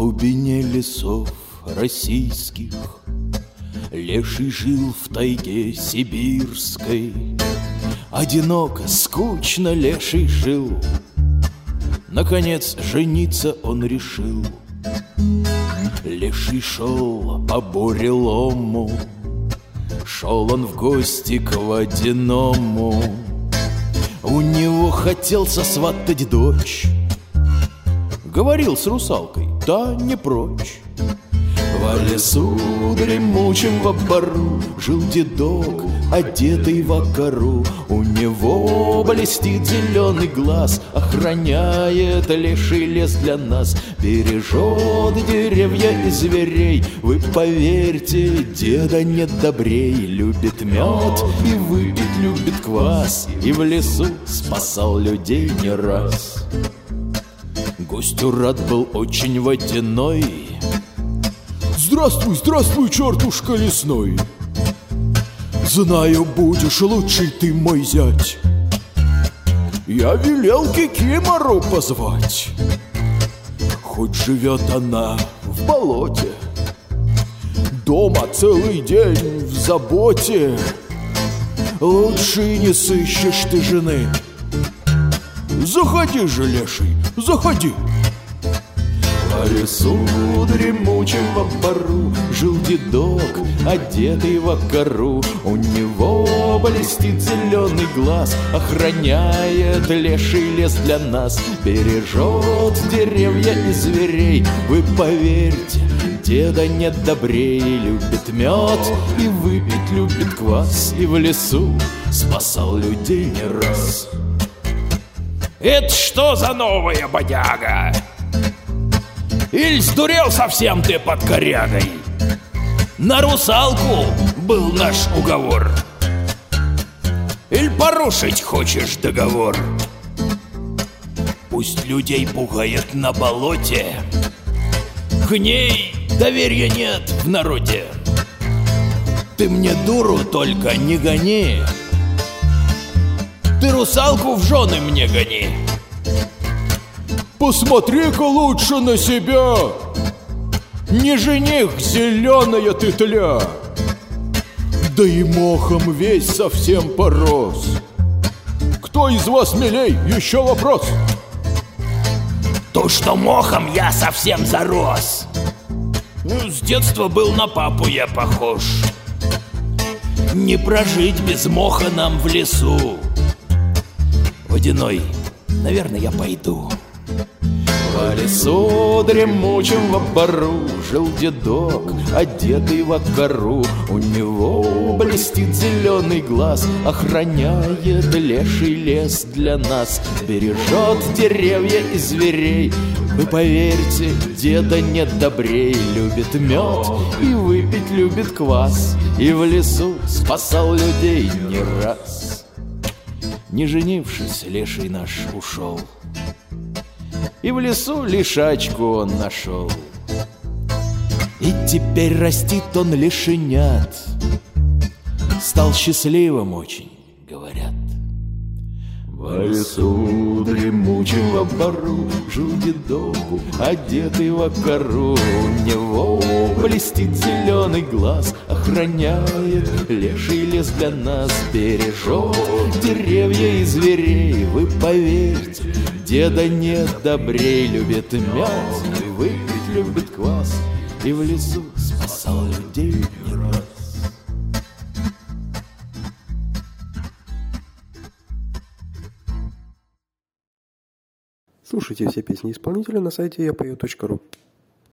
глубине лесов российских леший жил в тайге сибирской. Одиноко, скучно леший жил. Наконец жениться он решил. Леший шел по бурелому, шел он в гости к водяному. У него хотел сосватать дочь. Говорил с русалкой, та не прочь. В лесу дремучем во бору жил дедок, одетый во кору. У него блестит зеленый глаз, охраняет леший лес для нас, бережет деревья и зверей. Вы поверьте, деда нет добрей. Любит мед и выпить любит квас, и в лесу спасал людей не раз. Гостю рад был очень водяной. Здравствуй, здравствуй, чертушка лесной. Знаю, будешь лучший ты мой зять. Я велел Кикимору позвать. Хоть живет она в болоте, дома целый день в заботе, лучше не сыщешь ты жены. Заходи же, леший, заходи. По лесу дремучем во бору жил дедок, одетый во кору. У него блестит зеленый глаз, охраняет леший лес для нас, бережет деревья и зверей. Вы поверьте, деда нет добрей. Любит мед и выпить любит квас, и в лесу спасал людей не раз. Это что за новая бодяга? Иль сдурел совсем ты под корягой? На русалку был наш уговор. Иль порушить хочешь договор? Пусть людей пугает на болоте, к ней доверия нет в народе. Ты мне дуру только не гони, ты русалку в жены мне гони. Посмотри-ка лучше на себя, не жених, зеленая ты тля. Да и мохом весь совсем порос. Кто из вас милей? Еще вопрос. То, что мохом я совсем зарос. С детства был на папу я похож. Не прожить без моха нам в лесу. Водяной, наверное, я пойду. По лесу дремучем во бору жил дедок, одетый во кору. У него блестит зеленый глаз, охраняет леший лес для нас, бережет деревья и зверей. Вы поверьте, деда нет добрей. Любит мед и выпить любит квас, и в лесу спасал людей не раз. Не женившись, леший наш ушел, и в лесу лишачку он нашел. И теперь растит он лишенят, стал счастливым очень, говорят. По лесу дремучем во бору жил дедок, одетый во кору. У него блестит зеленый глаз, охраняет леший лес для нас, бережет деревья и зверей. Вы поверьте, деда нет добрей. Любит мед и выпить любит квас, и в лесу спасал людей не раз. Слушайте все песни исполнителя на сайте yapою.ru.